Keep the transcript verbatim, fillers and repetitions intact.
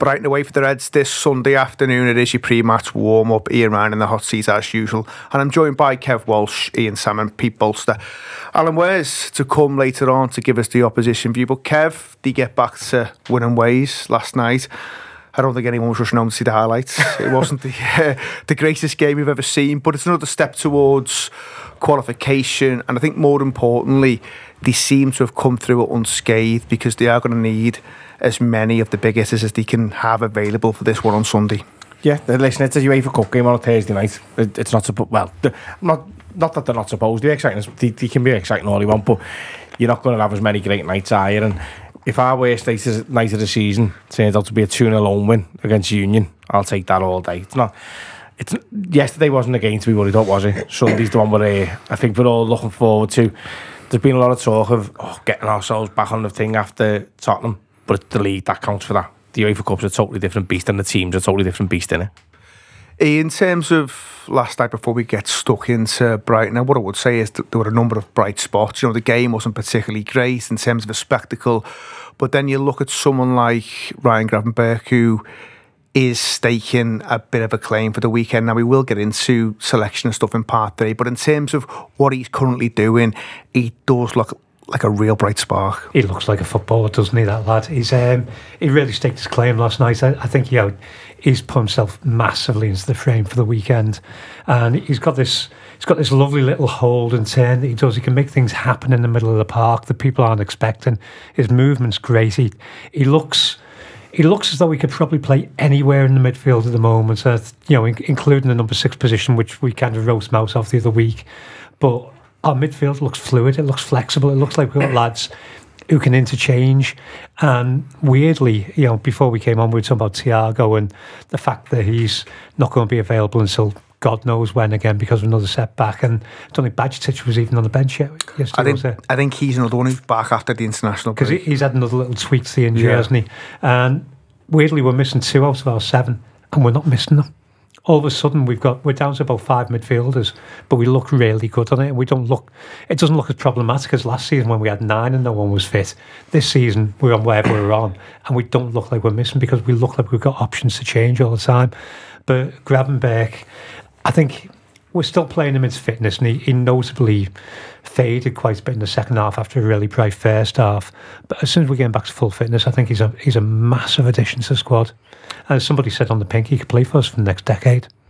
Brighton away for the Reds this Sunday afternoon. It is your pre-match warm-up. Ian Ryan in the hot seat as usual. And I'm joined by Kev Walsh, Ian Salmon, Pete Bolster. Alan Wares to come later on to give us the opposition view. But Kev, did get back to winning ways last night. I don't think anyone was rushing home to see the highlights. It wasn't the uh, the greatest game we've ever seen, but it's another step towards qualification. And I think more importantly, they seem to have come through it unscathed, because they are going to need as many of the big hitters as they can have available for this one on Sunday. Yeah, listen, it's a UEFA Cup game on a Thursday night. It's not supposed, well, not not that they're not supposed to be exciting. They, they can be exciting all they want, but you're not going to have as many great nights, are you? And if our worst night of the season turns out to be a two nil home win against Union, I'll take that all day. It's not. It's yesterday wasn't a game to be worried about, was it? Sunday's the one where uh, I think we're all looking forward to. There's been a lot of talk of oh, getting ourselves back on the thing after Tottenham, but it's the league that counts for that. The UEFA Cup's a totally different beast, and the team's a totally different beast, innit? In terms of last night, before we get stuck into Brighton, what I would say is that there were a number of bright spots. You know, the game wasn't particularly great in terms of a spectacle, but then you look at someone like Ryan Gravenberch, who is staking a bit of a claim for the weekend. Now, we will get into selection and stuff in part three, but in terms of what he's currently doing, he does look like a real bright spark. He looks like a footballer, doesn't he, that lad? He's um, he really staked his claim last night. I, I think, you know, he's put himself massively into the frame for the weekend, and he's got this he's got this lovely little hold and turn that he does. He can make things happen in the middle of the park that people aren't expecting. His movement's great. He, he looks he looks as though he could probably play anywhere in the midfield at the moment, uh, you know, in, including the number six position, which we kind of roast mouse off the other week. But our midfield looks fluid, it looks flexible, it looks like we've got lads who can interchange. And weirdly, you know, before we came on, we were talking about Thiago and the fact that he's not going to be available until God knows when again because of another setback. And I don't think Bajcetic was even on the bench yet. I think, I think he's another one who's back after the international break. Because he's had another little tweak to the injury, yeah. hasn't he? And weirdly, we're missing two out of our seven, and we're not missing them. All of a sudden we've got we're down to about five midfielders, but we look really good on it, and we don't look it doesn't look as problematic as last season when we had nine and no one was fit. This season we're on wherever we're on, and we don't look like we're missing because we look like we've got options to change all the time. But Gravenberch, I think we're still playing him into fitness, and he, he notably faded quite a bit in the second half after a really bright first half. But as soon as we get him back to full fitness, I think he's a he's a massive addition to the squad. As somebody said on the pink, he could play for us for the next decade.